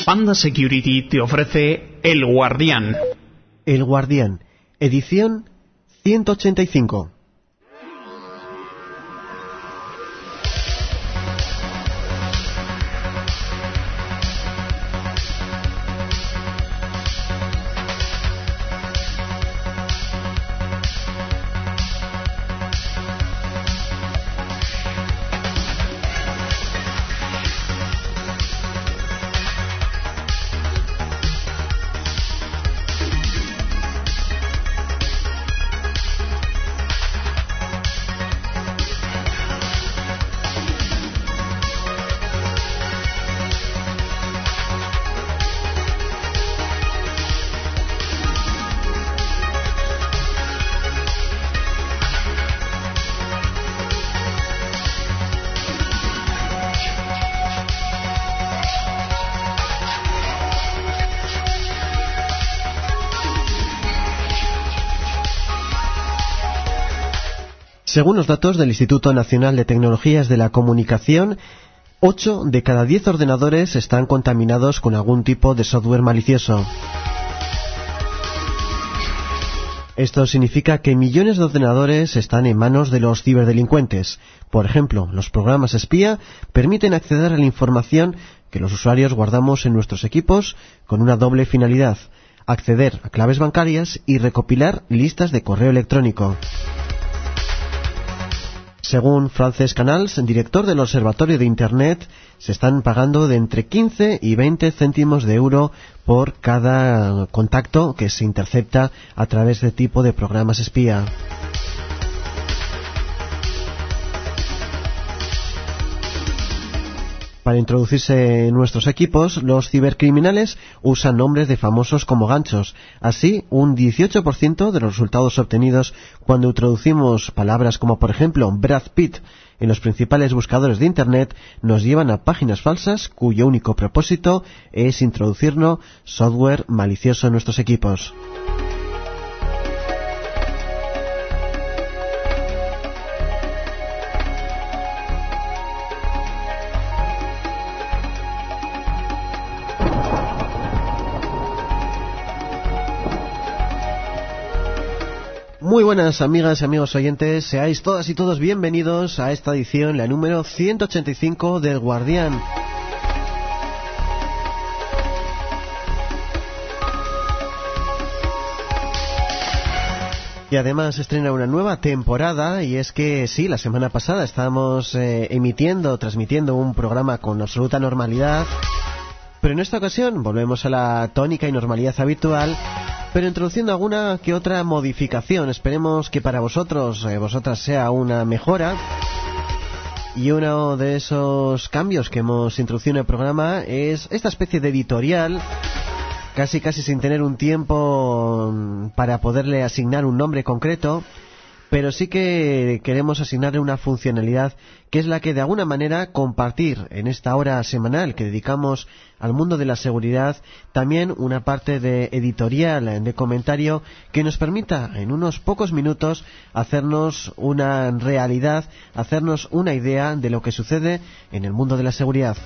Panda Security te ofrece El Guardián. El Guardián, edición 185. Según los datos del Instituto Nacional de Tecnologías de la Comunicación, 8 de cada 10 ordenadores están contaminados con algún tipo de software malicioso. Esto significa que millones de ordenadores están en manos de los ciberdelincuentes. Por ejemplo, los programas espía permiten acceder a la información que los usuarios guardamos en nuestros equipos con una doble finalidad: acceder a claves bancarias y recopilar listas de correo electrónico. Según Frances Canals, director del Observatorio de Internet, se están pagando de entre 15 y 20 céntimos de euro por cada contacto que se intercepta a través de tipo de programas espía. Para introducirse en nuestros equipos, los cibercriminales usan nombres de famosos como ganchos. Así, un 18% de los resultados obtenidos cuando introducimos palabras como, por ejemplo, Brad Pitt en los principales buscadores de Internet nos llevan a páginas falsas cuyo único propósito es introducirnos software malicioso en nuestros equipos. Muy buenas amigas y amigos oyentes, seáis todas y todos bienvenidos a esta edición, la número 185 del Guardián. Y además estrena una nueva temporada, y es que sí, la semana pasada estábamos transmitiendo un programa con absoluta normalidad, pero en esta ocasión volvemos a la tónica y normalidad habitual, pero introduciendo alguna que otra modificación. Esperemos que para vosotras sea una mejora. Y uno de esos cambios que hemos introducido en el programa es esta especie de editorial, casi sin tener un tiempo para poderle asignar un nombre concreto, pero sí que queremos asignarle una funcionalidad que es la que de alguna manera compartir en esta hora semanal que dedicamos al mundo de la seguridad, también una parte de editorial, de comentario, que nos permita en unos pocos minutos hacernos una realidad, hacernos una idea de lo que sucede en el mundo de la seguridad.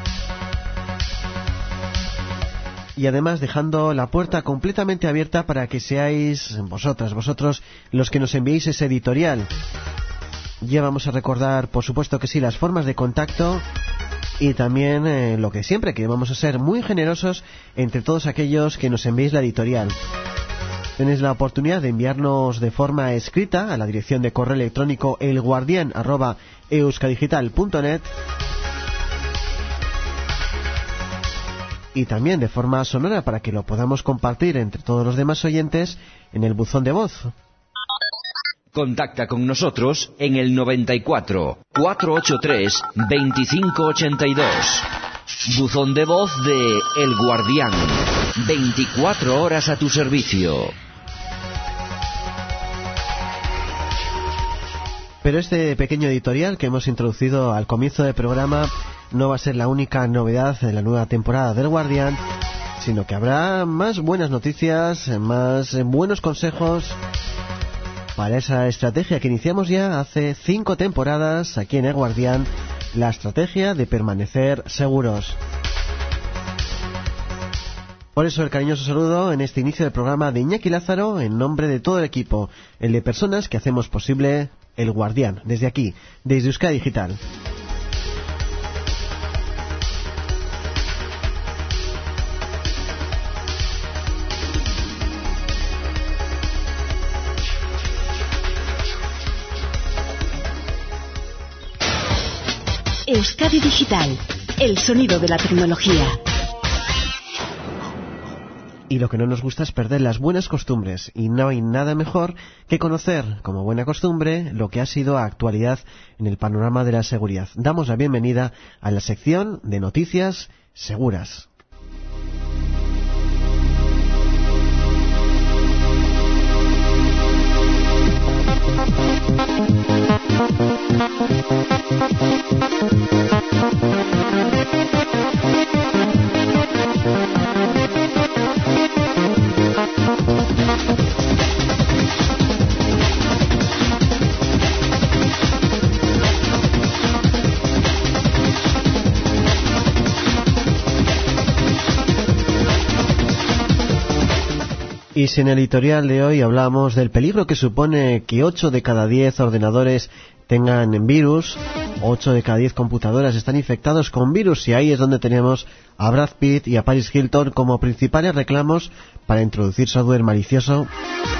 Y además dejando la puerta completamente abierta para que seáis vosotros los que nos enviéis ese editorial. Ya vamos a recordar, por supuesto que sí, las formas de contacto y también lo que siempre, que vamos a ser muy generosos entre todos aquellos que nos enviéis la editorial. Tenéis la oportunidad de enviarnos de forma escrita a la dirección de correo electrónico elguardian@euskadigital.net y también de forma sonora para que lo podamos compartir entre todos los demás oyentes en el buzón de voz. Contacta con nosotros en el 94 483 2582. Buzón de voz de El Guardián. 24 horas a tu servicio. Pero este pequeño editorial que hemos introducido al comienzo del programa no va a ser la única novedad de la nueva temporada del Guardián, sino que habrá más buenas noticias, más buenos consejos para esa estrategia que iniciamos ya hace 5 temporadas aquí en El Guardián, la estrategia de permanecer seguros. Por eso el cariñoso saludo en este inicio del programa de Iñaki Lázaro en nombre de todo el equipo, el de personas que hacemos posible El Guardián, desde aquí, desde Euskadi Digital. Euskadi Digital, el sonido de la tecnología. Y lo que no nos gusta es perder las buenas costumbres, y no hay nada mejor que conocer, como buena costumbre, lo que ha sido actualidad en el panorama de la seguridad. Damos la bienvenida a la sección de noticias seguras. Y si en el editorial de hoy hablamos del peligro que supone que 8 de cada 10 ordenadores tengan virus, 8 de cada 10 computadoras están infectados con virus, y ahí es donde tenemos a Brad Pitt y a Paris Hilton como principales reclamos para introducir software malicioso.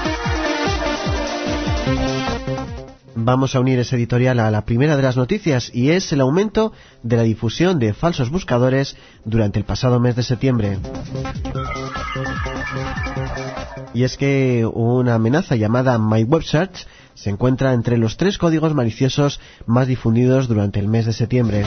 Vamos a unir ese editorial a la primera de las noticias, y es el aumento de la difusión de falsos buscadores durante el pasado mes de septiembre. Y es que una amenaza llamada My Web Search se encuentra entre los 3 códigos maliciosos más difundidos durante el mes de septiembre.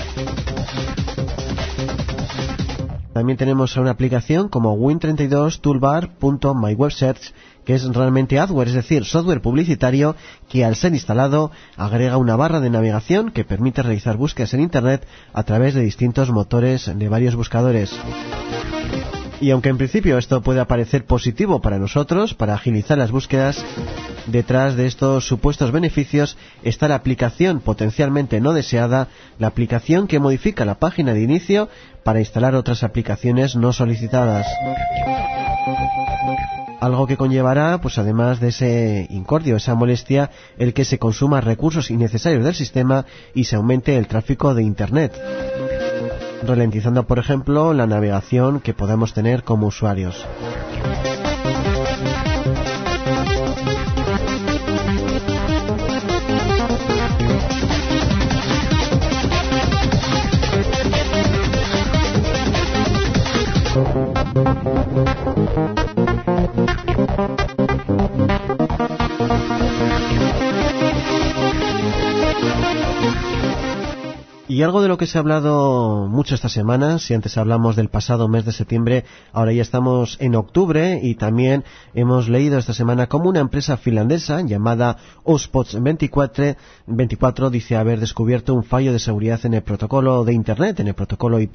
También tenemos a una aplicación como Win32 Toolbar.mywebsearch, que es realmente adware, es decir, software publicitario que al ser instalado agrega una barra de navegación que permite realizar búsquedas en Internet a través de distintos motores de varios buscadores. Y aunque en principio esto puede parecer positivo para nosotros, para agilizar las búsquedas, detrás de estos supuestos beneficios está la aplicación potencialmente no deseada, la aplicación que modifica la página de inicio para instalar otras aplicaciones no solicitadas. Algo que conllevará, pues además de ese incordio, esa molestia, el que se consuman recursos innecesarios del sistema y se aumente el tráfico de Internet, ralentizando, por ejemplo, la navegación que podamos tener como usuarios. Y algo de lo que se ha hablado mucho esta semana, si antes hablamos del pasado mes de septiembre, ahora ya estamos en octubre, y también hemos leído esta semana como una empresa finlandesa llamada Ospots24 dice haber descubierto un fallo de seguridad en el protocolo de Internet, en el protocolo IP.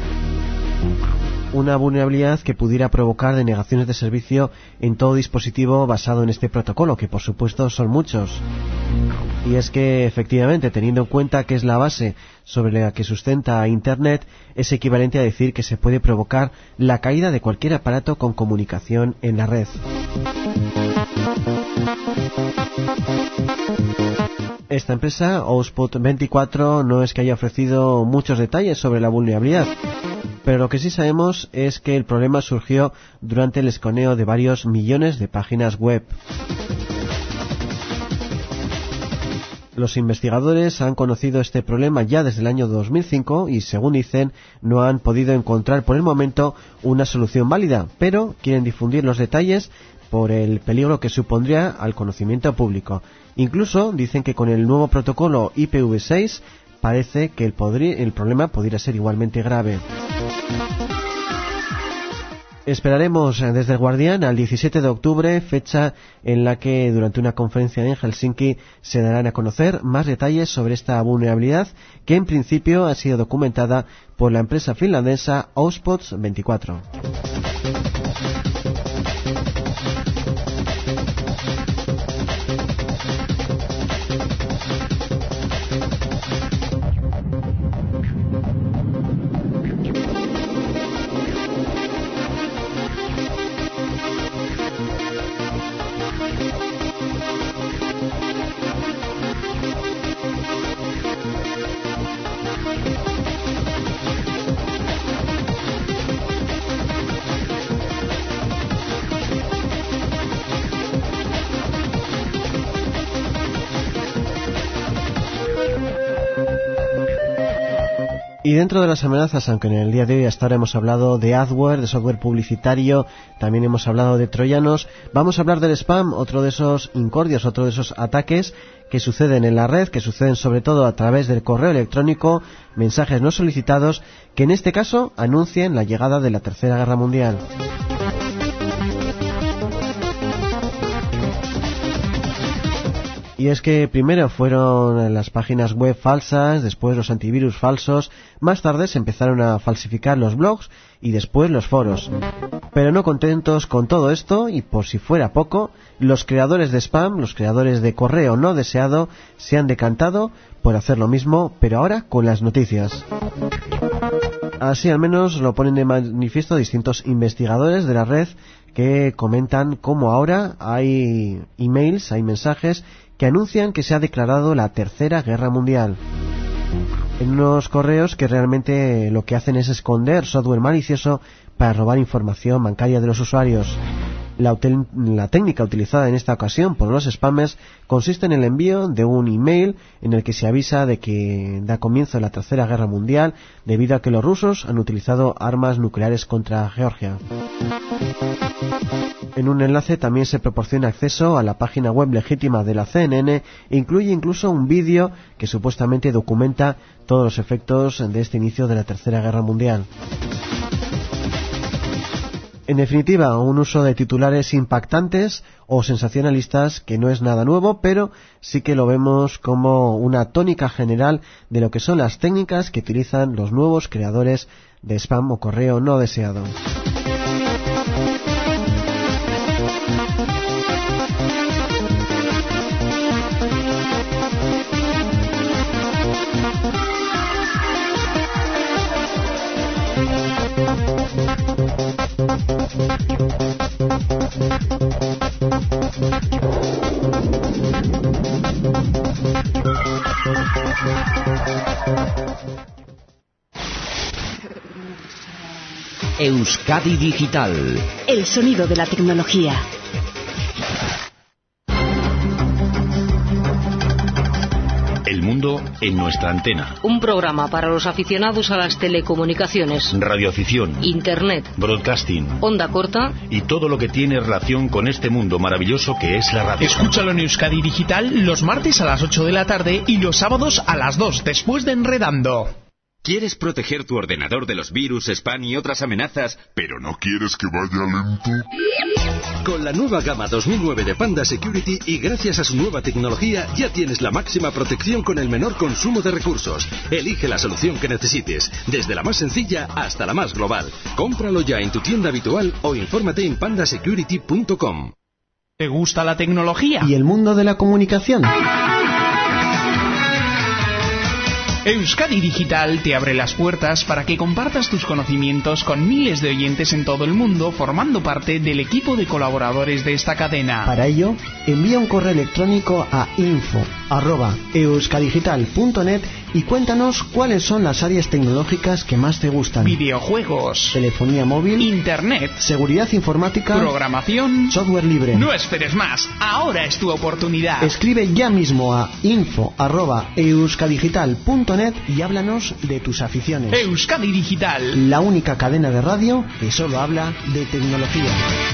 Una vulnerabilidad que pudiera provocar denegaciones de servicio en todo dispositivo basado en este protocolo, que por supuesto son muchos. Y es que efectivamente, teniendo en cuenta que es la base sobre la que sustenta Internet, es equivalente a decir que se puede provocar la caída de cualquier aparato con comunicación en la red. Esta empresa, Ospots24, no es que haya ofrecido muchos detalles sobre la vulnerabilidad, pero lo que sí sabemos es que el problema surgió durante el escaneo de varios millones de páginas web. Los investigadores han conocido este problema ya desde el año 2005 y, según dicen, no han podido encontrar por el momento una solución válida, pero quieren difundir los detalles por el peligro que supondría al conocimiento público. Incluso dicen que con el nuevo protocolo IPv6 parece que el problema podría ser igualmente grave. Esperaremos desde el Guardián al 17 de octubre, fecha en la que durante una conferencia en Helsinki se darán a conocer más detalles sobre esta vulnerabilidad, que en principio ha sido documentada por la empresa finlandesa Ospots24. Y dentro de las amenazas, aunque en el día de hoy hasta ahora hemos hablado de adware, de software publicitario, también hemos hablado de troyanos, vamos a hablar del spam, otro de esos incordios, otro de esos ataques que suceden en la red, que suceden sobre todo a través del correo electrónico, mensajes no solicitados, que en este caso anuncian la llegada de la Tercera Guerra Mundial. Y es que primero fueron las páginas web falsas, después los antivirus falsos, más tarde se empezaron a falsificar los blogs y después los foros. Pero no contentos con todo esto, y por si fuera poco, los creadores de spam, los creadores de correo no deseado, se han decantado por hacer lo mismo, pero ahora con las noticias. Así al menos lo ponen de manifiesto distintos investigadores de la red que comentan cómo ahora hay emails, hay mensajes que anuncian que se ha declarado la Tercera Guerra Mundial. En unos correos que realmente lo que hacen es esconder software malicioso para robar información bancaria de los usuarios. La técnica utilizada en esta ocasión por los spammers consiste en el envío de un email en el que se avisa de que da comienzo la Tercera Guerra Mundial debido a que los rusos han utilizado armas nucleares contra Georgia. En un enlace también se proporciona acceso a la página web legítima de la CNN e incluye incluso un vídeo que supuestamente documenta todos los efectos de este inicio de la Tercera Guerra Mundial. En definitiva, un uso de titulares impactantes o sensacionalistas que no es nada nuevo, pero sí que lo vemos como una tónica general de lo que son las técnicas que utilizan los nuevos creadores de spam o correo no deseado. Euskadi Digital. El sonido de la tecnología. El mundo en nuestra antena. Un programa para los aficionados a las telecomunicaciones, Radioafición, Internet, broadcasting, onda corta y todo lo que tiene relación con este mundo maravilloso que es la radio. Escúchalo en Euskadi Digital los martes a las 8 de la tarde y los sábados a las 2 después de Enredando. ¿Quieres proteger tu ordenador de los virus, spam y otras amenazas, pero no quieres que vaya lento? Con la nueva gama 2009 de Panda Security y gracias a su nueva tecnología ya tienes la máxima protección con el menor consumo de recursos. Elige la solución que necesites, desde la más sencilla hasta la más global. Cómpralo ya en tu tienda habitual o infórmate en pandasecurity.com. ¿Te gusta la tecnología? ¿Y el mundo de la comunicación? Euskadi Digital te abre las puertas para que compartas tus conocimientos con miles de oyentes en todo el mundo, formando parte del equipo de colaboradores de esta cadena. Para ello, envía un correo electrónico a info@euskadigital.net y cuéntanos cuáles son las áreas tecnológicas que más te gustan. Videojuegos, telefonía móvil, internet, seguridad informática, programación, software libre. No esperes más, ahora es tu oportunidad. Escribe ya mismo a info@euskadigital.net y háblanos de tus aficiones. Euskadi Digital, la única cadena de radio que solo habla de tecnología.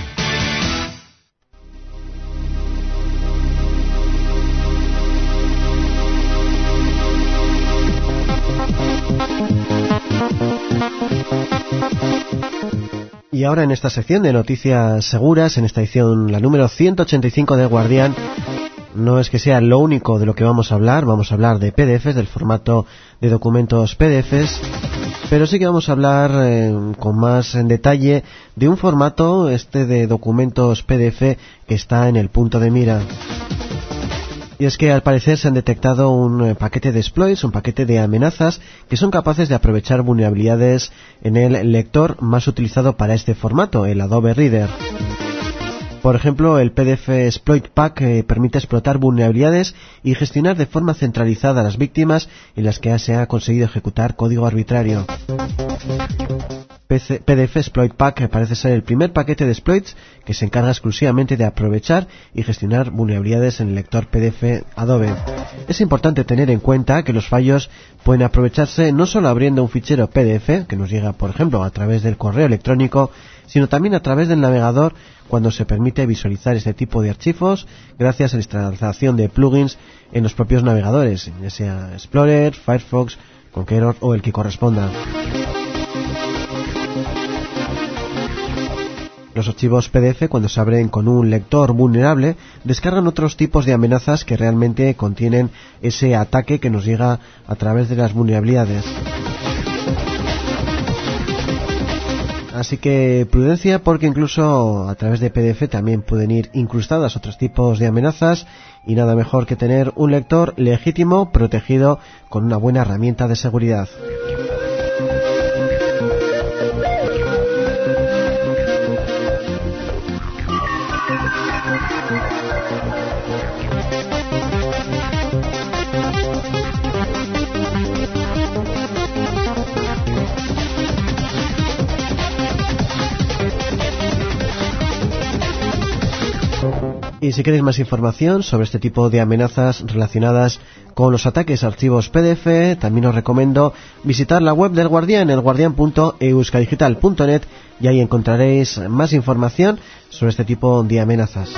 Y ahora en esta sección de noticias seguras, en esta edición, la número 185 del Guardián, no es que sea lo único de lo que vamos a hablar de PDFs, del formato de documentos PDFs, pero sí que vamos a hablar con más en detalle de un formato, de documentos PDF, que está en el punto de mira. Y es que al parecer se han detectado un paquete de exploits, un paquete de amenazas que son capaces de aprovechar vulnerabilidades en el lector más utilizado para este formato, el Adobe Reader. Por ejemplo, el PDF Exploit Pack permite explotar vulnerabilidades y gestionar de forma centralizada a las víctimas en las que se ha conseguido ejecutar código arbitrario. PDF Exploit Pack parece ser el primer paquete de exploits que se encarga exclusivamente de aprovechar y gestionar vulnerabilidades en el lector PDF Adobe. Es importante tener en cuenta que los fallos pueden aprovecharse no solo abriendo un fichero PDF, que nos llega, por ejemplo, a través del correo electrónico, sino también a través del navegador cuando se permite visualizar este tipo de archivos gracias a la instalación de plugins en los propios navegadores, ya sea Explorer, Firefox, Conqueror o el que corresponda. Los archivos PDF, cuando se abren con un lector vulnerable, descargan otros tipos de amenazas que realmente contienen ese ataque que nos llega a través de las vulnerabilidades. Así que prudencia, porque incluso a través de PDF también pueden ir incrustadas otros tipos de amenazas, y nada mejor que tener un lector legítimo, protegido con una buena herramienta de seguridad. Y si queréis más información sobre este tipo de amenazas relacionadas con los ataques a archivos PDF, también os recomiendo visitar la web del Guardián, elguardian.euskadigital.net, y ahí encontraréis más información sobre este tipo de amenazas.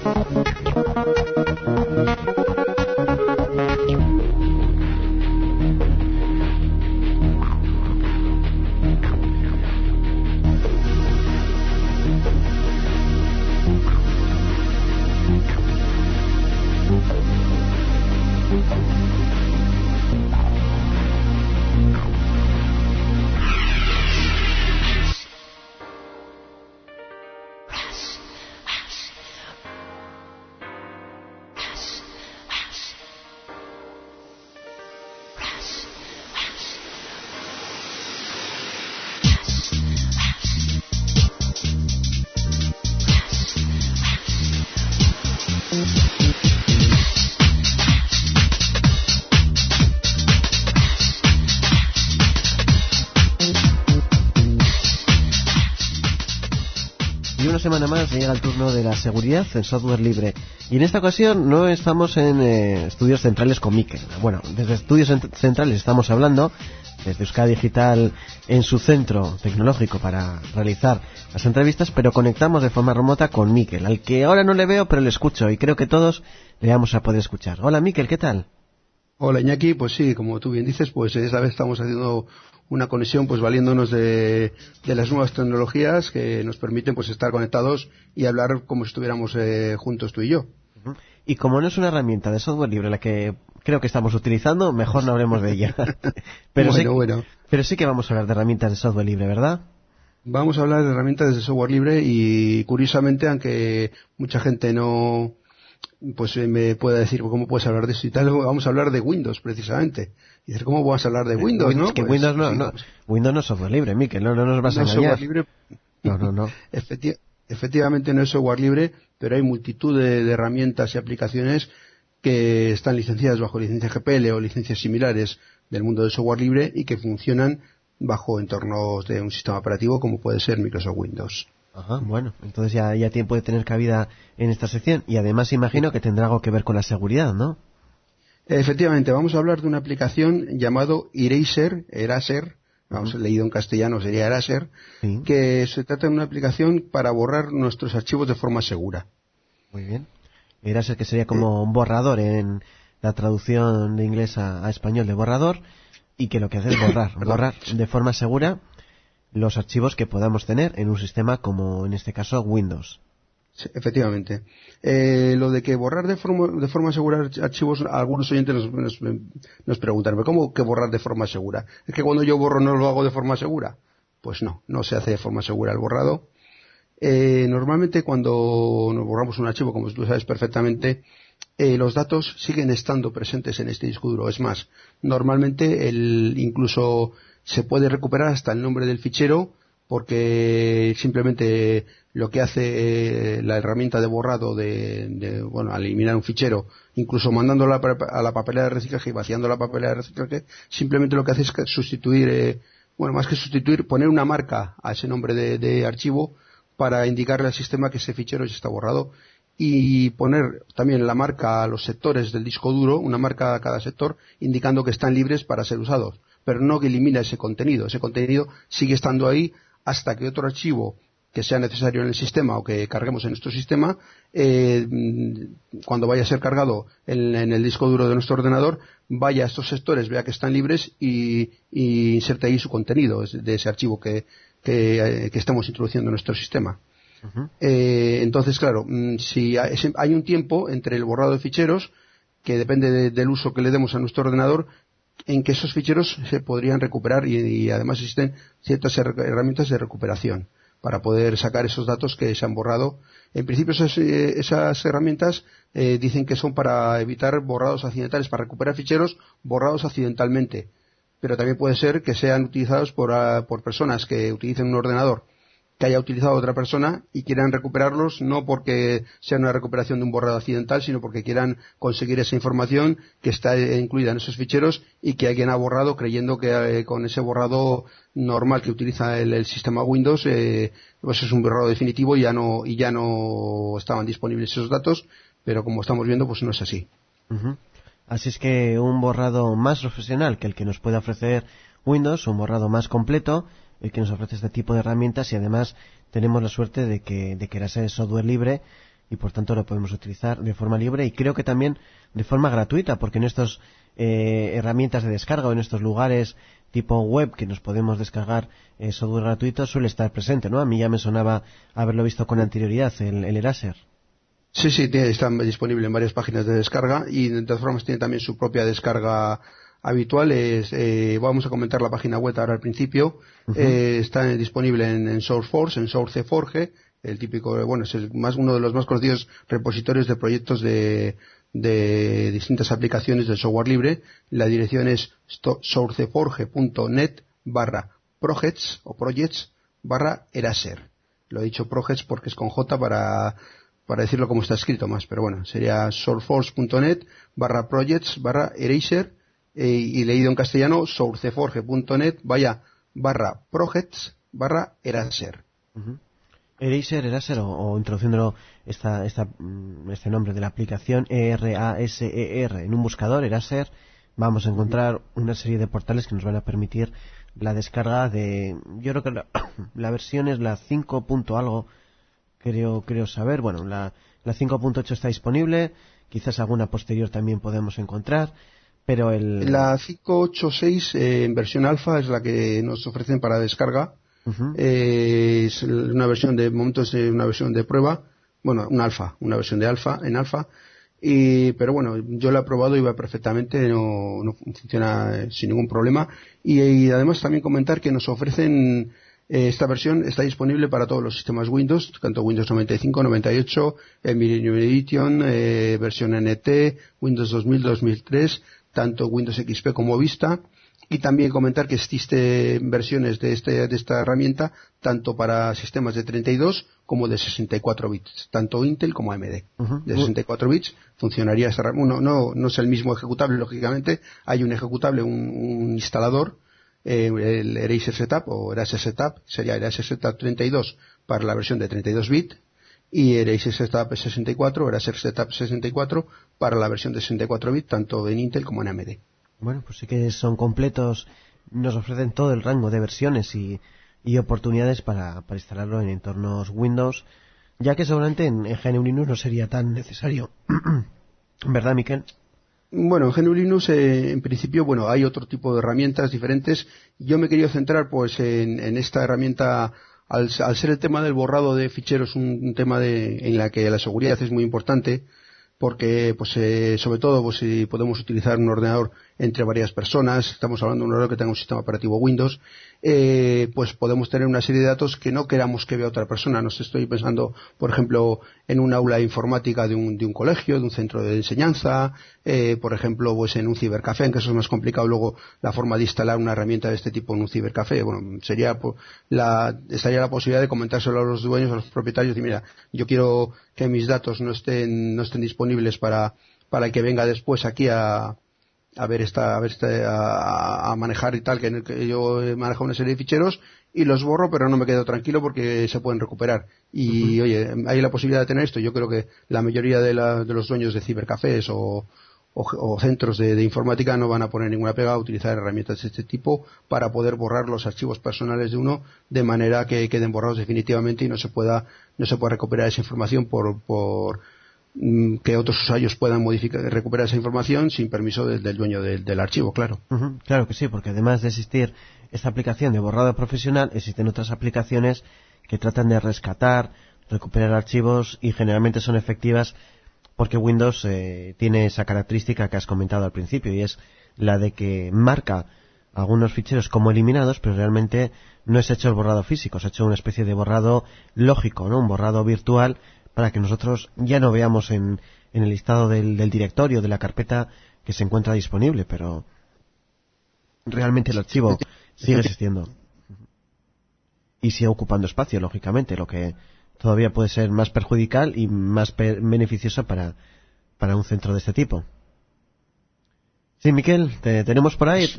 Semana más llega el turno de la seguridad en software libre, y en esta ocasión no estamos en estudios centrales con Mikel. Bueno, desde estudios centrales estamos hablando desde Euskadi Digital en su centro tecnológico para realizar las entrevistas, pero conectamos de forma remota con Mikel, al que ahora no le veo pero le escucho, y creo que todos le vamos a poder escuchar. Hola Mikel, ¿qué tal? Hola Iñaki, pues sí, como tú bien dices, pues esta vez estamos haciendo una conexión pues valiéndonos de las nuevas tecnologías que nos permiten pues estar conectados y hablar como si estuviéramos juntos tú y yo. Y como no es una herramienta de software libre la que creo que estamos utilizando, mejor no hablemos de ella. Pero pero sí que vamos a hablar de herramientas de software libre, ¿verdad? Vamos a hablar de herramientas de software libre, y curiosamente, aunque mucha gente no pues me pueda decir cómo puedes hablar de eso y tal, vamos a hablar de Windows precisamente. Y decir, ¿cómo vas a hablar de Windows? ¿No? Es que pues, Windows no es software libre, Mikel, no nos vas a engañar. Software libre. No. Efectivamente no es software libre, pero hay multitud de herramientas y aplicaciones que están licenciadas bajo licencia GPL o licencias similares del mundo del software libre y que funcionan bajo entornos de un sistema operativo como puede ser Microsoft Windows. Ajá, bueno, entonces ya puede tener cabida en esta sección, y además imagino que tendrá algo que ver con la seguridad, ¿no? Efectivamente, vamos a hablar de una aplicación llamado Eraser, leído en castellano sería Eraser, sí, que se trata de una aplicación para borrar nuestros archivos de forma segura. Muy bien. Eraser, que sería como un borrador en la traducción de inglés a español de borrador, y que lo que hace es borrar de forma segura los archivos que podamos tener en un sistema como en este caso Windows. Sí, efectivamente. Lo de que borrar de forma segura archivos, algunos oyentes nos preguntan, ¿cómo que borrar de forma segura? ¿Es que cuando yo borro no lo hago de forma segura? Pues no se hace de forma segura el borrado. Normalmente cuando nos borramos un archivo, como tú sabes perfectamente, los datos siguen estando presentes en este disco duro. Es más, normalmente incluso se puede recuperar hasta el nombre del fichero, porque simplemente lo que hace la herramienta de borrado al eliminar un fichero, incluso mandándolo a la papelera de reciclaje y vaciando la papelera de reciclaje, simplemente lo que hace es sustituir bueno, más que sustituir, poner una marca a ese nombre de archivo para indicarle al sistema que ese fichero ya está borrado, y poner también la marca a los sectores del disco duro, una marca a cada sector, indicando que están libres para ser usados, pero no que elimina ese contenido. Ese contenido sigue estando ahí hasta que otro archivo que sea necesario en el sistema o que carguemos en nuestro sistema, cuando vaya a ser cargado en el disco duro de nuestro ordenador, vaya a estos sectores, vea que están libres y inserte ahí su contenido de ese archivo que estamos introduciendo en nuestro sistema. Uh-huh. Entonces, claro, si hay un tiempo entre el borrado de ficheros, que depende del uso que le demos a nuestro ordenador, en que esos ficheros se podrían recuperar y además existen ciertas herramientas de recuperación para poder sacar esos datos que se han borrado. En principio esas herramientas dicen que son para evitar borrados accidentales, para recuperar ficheros borrados accidentalmente, pero también puede ser que sean utilizados por personas que utilicen un ordenador que haya utilizado otra persona y quieran recuperarlos, no porque sea una recuperación de un borrado accidental, sino porque quieran conseguir esa información que está incluida en esos ficheros y que alguien ha borrado creyendo que con ese borrado normal que utiliza el sistema Windows, pues es un borrado definitivo y ya no estaban disponibles esos datos, pero como estamos viendo, pues no es así. Uh-huh. Así es que un borrado más profesional que el que nos puede ofrecer Windows, un borrado más completo, el que nos ofrece este tipo de herramientas, y además tenemos la suerte de que Eraser es software libre y por tanto lo podemos utilizar de forma libre y creo que también de forma gratuita, porque en estas herramientas de descarga o en estos lugares tipo web que nos podemos descargar software gratuito suele estar presente, ¿no? A mí ya me sonaba haberlo visto con anterioridad el Eraser. Sí, está disponible en varias páginas de descarga y de todas formas tiene también su propia descarga habitual. Vamos a comentar la página web ahora al principio. Uh-huh. Está disponible en SourceForge, en SourceForge, el típico, bueno, es uno de los más conocidos repositorios de proyectos de distintas aplicaciones del software libre. La dirección es sourceforge.net/projects o projects/Eraser. Lo he dicho projects porque es con J para decirlo como está escrito más, pero bueno, sería sourceforge.net/projects/Eraser. Y leído en castellano, sourceforge.net/projects/Eraser. Uh-huh. Eraser o introduciéndolo este nombre de la aplicación, ERASER, en un buscador, Eraser, vamos a encontrar una serie de portales que nos van a permitir la descarga de, yo creo que la versión es la 5. algo, creo saber, bueno, la 5.8 está disponible, quizás alguna posterior también podemos encontrar. Pero la 5.8.6 en versión alfa es la que nos ofrecen para descarga. Uh-huh. Es una versión de momentos de una versión de prueba, bueno, una versión de alfa en alfa. Pero bueno, yo la he probado y va perfectamente, no funciona sin ningún problema. Y además también comentar que nos ofrecen esta versión está disponible para todos los sistemas Windows, tanto Windows 95, 98, Millennium Edition, versión NT, Windows 2000, 2003. Tanto Windows XP como Vista, y también comentar que existen versiones de esta herramienta tanto para sistemas de 32 como de 64 bits, tanto Intel como AMD. Uh-huh. De 64 bits funcionaría esta herramienta. No es el mismo ejecutable, lógicamente, hay un ejecutable, un instalador, el Eraser Setup o Eraser Setup, sería Eraser Setup 32 para la versión de 32 bits, y Eraser Setup 64 o Eraser Setup 64 para la versión de 64 bits, tanto en Intel como en AMD. Bueno, pues sí que son completos, nos ofrecen todo el rango de versiones y oportunidades para instalarlo en entornos Windows, ya que seguramente en GNU Linux no sería tan necesario. ¿Verdad, Miquel? Bueno, en GNU Linux en principio, bueno, hay otro tipo de herramientas diferentes. Yo me he querido centrar pues en esta herramienta. Al ser el tema del borrado de ficheros un tema en la que la seguridad es muy importante, porque pues sobre todo pues si podemos utilizar un ordenador entre varias personas, estamos hablando de un ordenador que tenga un sistema operativo Windows, pues podemos tener una serie de datos que no queramos que vea otra persona. Nos estoy pensando, por ejemplo, en un aula informática de un colegio, de un centro de enseñanza, por ejemplo, pues en un cibercafé, en que eso es más complicado luego la forma de instalar una herramienta de este tipo en un cibercafé. Bueno, estaría la posibilidad de comentárselo a los dueños, a los propietarios, y mira, yo quiero que mis datos no estén disponibles para el que venga después aquí a a manejar y tal, que yo he manejado una serie de ficheros y los borro, pero no me quedo tranquilo porque se pueden recuperar. Y oye, hay la posibilidad de tener esto. Yo creo que la mayoría de los dueños de cibercafés o centros de informática no van a poner ninguna pega a utilizar herramientas de este tipo para poder borrar los archivos personales de uno de manera que queden borrados definitivamente y no se pueda recuperar esa información por que otros usuarios puedan recuperar esa información sin permiso del dueño del archivo, claro. Claro que sí, porque además de existir esta aplicación de borrado profesional, existen otras aplicaciones que tratan de rescatar, recuperar archivos y generalmente son efectivas porque Windows tiene esa característica que has comentado al principio y es la de que marca algunos ficheros como eliminados, pero realmente no es hecho el borrado físico, se ha hecho una especie de borrado lógico, ¿no? Un borrado virtual para que nosotros ya no veamos en el listado del directorio, de la carpeta que se encuentra disponible, pero realmente el archivo sigue existiendo. Y sigue ocupando espacio, lógicamente, lo que todavía puede ser más perjudicial y más beneficioso para un centro de este tipo. Sí, Miquel, ¿te tenemos por ahí?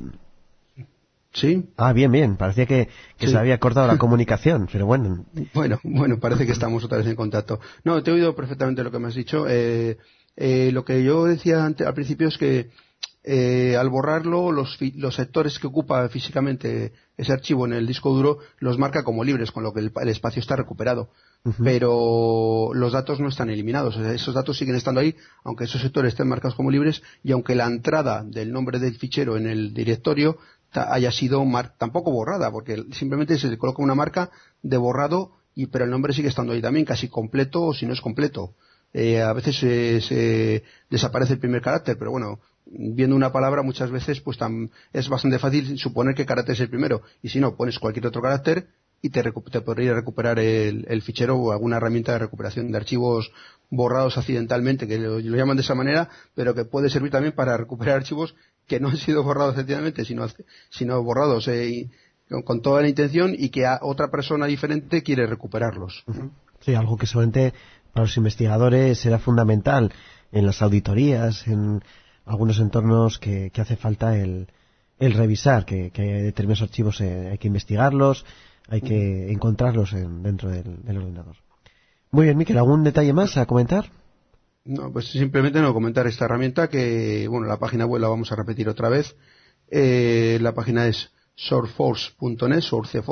Sí. Ah, bien. Parecía que sí. Se había cortado la comunicación, pero bueno. Bueno, parece que estamos otra vez en contacto. No, te he oído perfectamente lo que me has dicho. Lo que yo decía al principio es que al borrarlo, los sectores que ocupa físicamente ese archivo en el disco duro los marca como libres, con lo que el espacio está recuperado. Pero los datos no están eliminados. O sea, esos datos siguen estando ahí, aunque esos sectores estén marcados como libres y aunque la entrada del nombre del fichero en el directorio haya sido tampoco borrada, porque simplemente se le coloca una marca de borrado, pero el nombre sigue estando ahí también, casi completo o si no es completo. A veces se desaparece el primer carácter, pero bueno, viendo una palabra muchas veces pues es bastante fácil suponer qué carácter es el primero, y si no, pones cualquier otro carácter y te podría recuperar el fichero o alguna herramienta de recuperación de archivos borrados accidentalmente, que lo llaman de esa manera, pero que puede servir también para recuperar archivos que no han sido borrados efectivamente, sino borrados con toda la intención y que otra persona diferente quiere recuperarlos. Sí, algo que solamente para los investigadores será fundamental en las auditorías, en algunos entornos que hace falta el revisar, que determinados archivos hay que investigarlos, hay que encontrarlos dentro del ordenador. Muy bien, Miquel, ¿algún detalle más a comentar? No, pues simplemente comentar esta herramienta que, bueno, la página web la vamos a repetir otra vez. La página es sourceforge.net,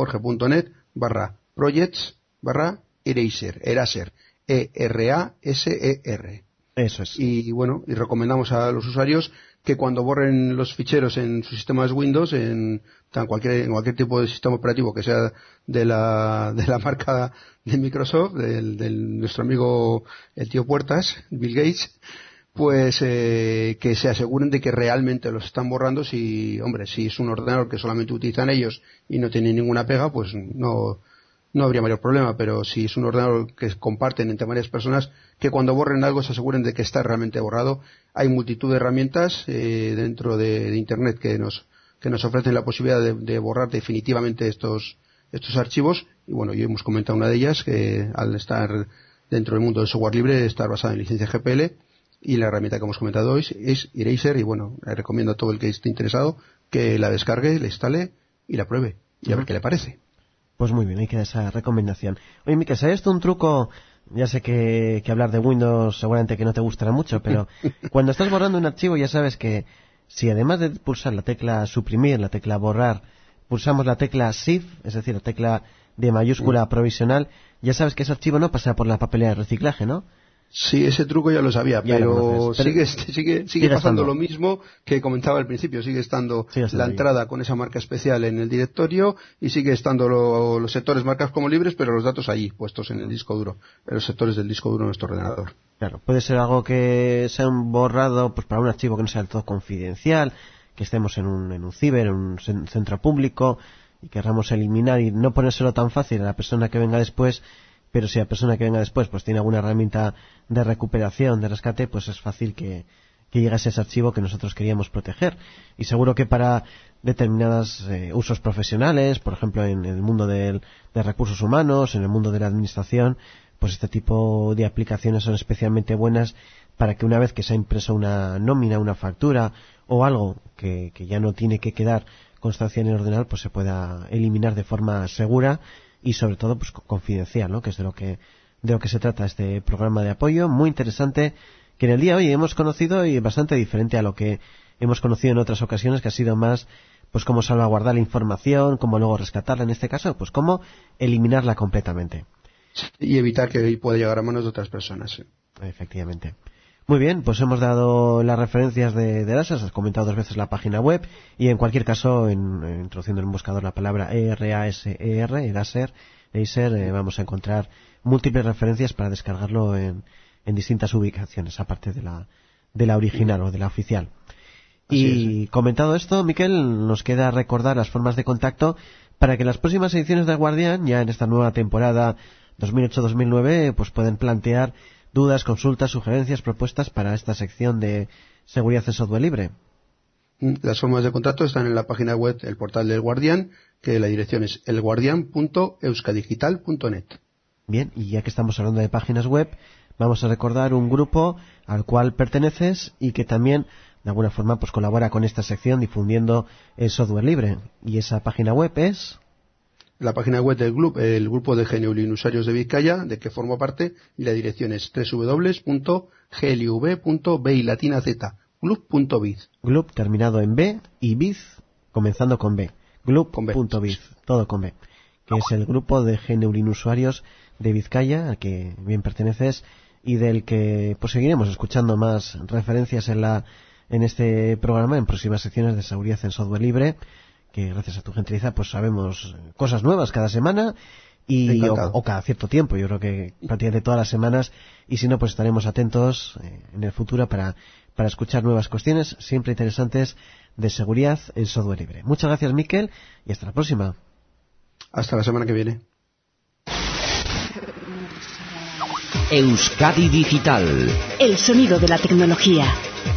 sourceforge.net/projects/eraser, ERASER. Eso es. Y bueno, y recomendamos a los usuarios que cuando borren los ficheros en sus sistemas Windows, en cualquier tipo de sistema operativo que sea de la marca de Microsoft, del nuestro amigo el tío Puertas, Bill Gates, pues que se aseguren de que realmente los están borrando. Si es un ordenador que solamente utilizan ellos y no tiene ninguna pega, pues no habría mayor problema, pero si es un ordenador que comparten entre varias personas, que cuando borren algo se aseguren de que está realmente borrado. Hay multitud de herramientas dentro de Internet que nos ofrecen la posibilidad de borrar definitivamente estos archivos, y bueno, ya hemos comentado una de ellas, que al estar dentro del mundo del software libre, estar basada en licencia GPL, y la herramienta que hemos comentado hoy es Eraser, y bueno, recomiendo a todo el que esté interesado que la descargue, la instale y la pruebe, y a ver qué le parece. Pues muy bien, ahí queda esa recomendación. Oye, Miquel, ¿sabes tú un truco? Ya sé que hablar de Windows seguramente que no te gustará mucho, pero cuando estás borrando un archivo ya sabes que si además de pulsar la tecla suprimir, la tecla borrar, pulsamos la tecla Shift, es decir, la tecla de mayúscula provisional, ya sabes que ese archivo no pasa por la papelera de reciclaje, ¿no? Sí, ese truco ya lo sabía, pero sigue pasando lo mismo que comentaba al principio. Sigue estando la entrada con esa marca especial en el directorio y sigue estando los sectores marcados como libres, pero los datos allí, puestos en el disco duro, en los sectores del disco duro de nuestro ordenador. Claro, puede ser algo que sea un borrado pues para un archivo que no sea del todo confidencial, que estemos en un ciber, en un centro público y querramos eliminar y no ponérselo tan fácil a la persona que venga después. Pero si la persona que venga después pues tiene alguna herramienta de recuperación, de rescate, pues es fácil que llegase ese archivo que nosotros queríamos proteger. Y seguro que para determinados usos profesionales, por ejemplo en el mundo de recursos humanos, en el mundo de la administración, pues este tipo de aplicaciones son especialmente buenas para que una vez que se ha impreso una nómina, una factura o algo que ya no tiene que quedar constancia en el ordenador, pues se pueda eliminar de forma segura y sobre todo pues confidencial, ¿no? Que es de lo que se trata este programa de apoyo muy interesante que en el día de hoy hemos conocido y bastante diferente a lo que hemos conocido en otras ocasiones, que ha sido más pues cómo salvaguardar la información, cómo luego rescatarla, en este caso pues cómo eliminarla completamente y evitar que pueda llegar a manos de otras personas. Sí. Efectivamente. Muy bien, pues hemos dado las referencias de Eraser, has comentado 2 veces la página web y en cualquier caso, introduciendo en el buscador la palabra Eraser, vamos a encontrar múltiples referencias para descargarlo en distintas ubicaciones, aparte de la original o de la oficial. Y comentado esto, Miquel, nos queda recordar las formas de contacto para que las próximas ediciones del Guardián, ya en esta nueva temporada 2008-2009, pues pueden plantear dudas, consultas, sugerencias, propuestas para esta sección de seguridad en software libre. Las formas de contacto están en la página web, el portal del Guardián, que la dirección es elguardian.euskadigital.net. Bien, y ya que estamos hablando de páginas web, vamos a recordar un grupo al cual perteneces y que también de alguna forma pues colabora con esta sección difundiendo el software libre. Y esa página web es... La página web del el grupo de GNU Linuxarios de Vizcaya, de que formo parte, y la dirección es www.glv.biz, Glub terminado en B y biz comenzando con B. Glub.biz, todo con B. Que es el grupo de GNU Linuxarios de Vizcaya, al que bien perteneces y del que pues seguiremos escuchando más referencias en este programa en próximas secciones de seguridad en software libre, que gracias a tu gentileza pues sabemos cosas nuevas cada semana o cada cierto tiempo. Yo creo que prácticamente todas las semanas, y si no pues estaremos atentos en el futuro para escuchar nuevas cuestiones siempre interesantes de seguridad en software libre. Muchas gracias, Miquel, y hasta la próxima. Hasta la semana que viene. Euskadi Digital. El sonido de la tecnología.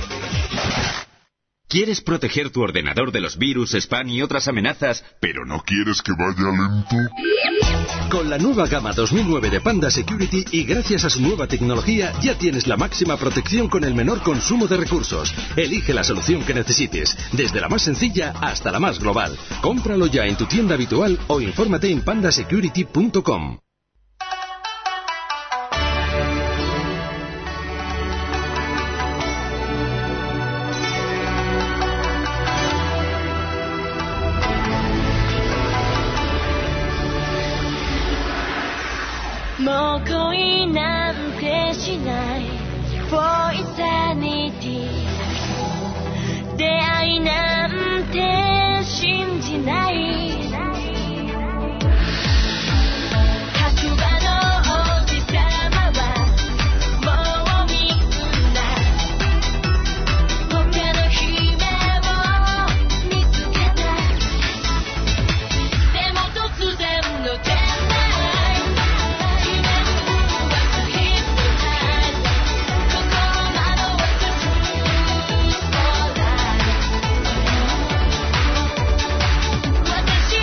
¿Quieres proteger tu ordenador de los virus, spam y otras amenazas, pero no quieres que vaya lento? Con la nueva gama 2009 de Panda Security y gracias a su nueva tecnología ya tienes la máxima protección con el menor consumo de recursos. Elige la solución que necesites, desde la más sencilla hasta la más global. Cómpralo ya en tu tienda habitual o infórmate en pandasecurity.com. For eternity 出会いなんて信じない白馬の王子様はもうみんな他の姫を見つけたでも突然の出会い私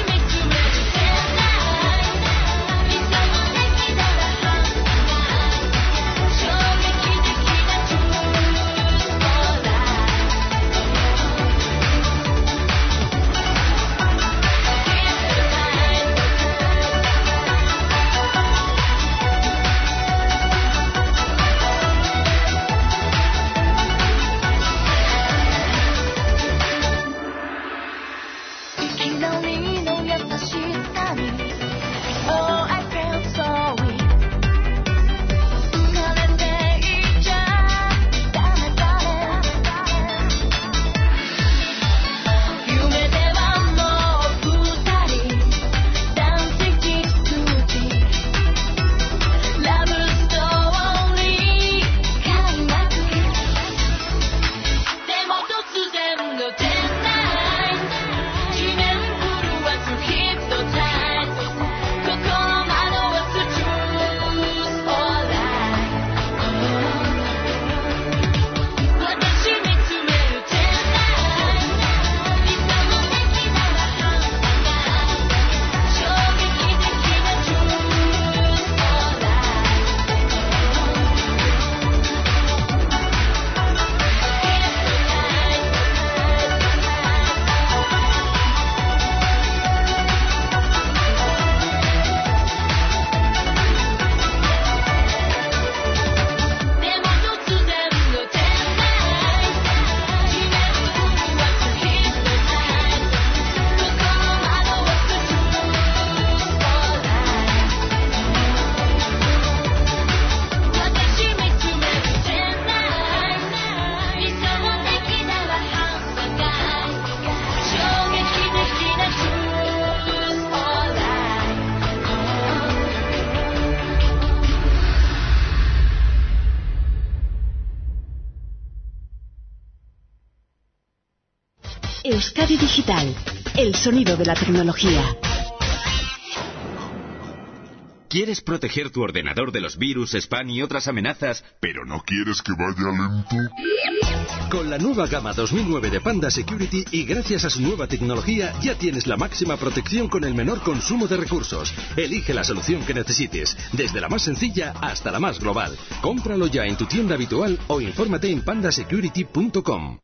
Euskadi Digital, el sonido de la tecnología. ¿Quieres proteger tu ordenador de los virus, spam y otras amenazas, pero no quieres que vaya lento? Con la nueva gama 2009 de Panda Security y gracias a su nueva tecnología ya tienes la máxima protección con el menor consumo de recursos. Elige la solución que necesites, desde la más sencilla hasta la más global. Cómpralo ya en tu tienda habitual o infórmate en pandasecurity.com.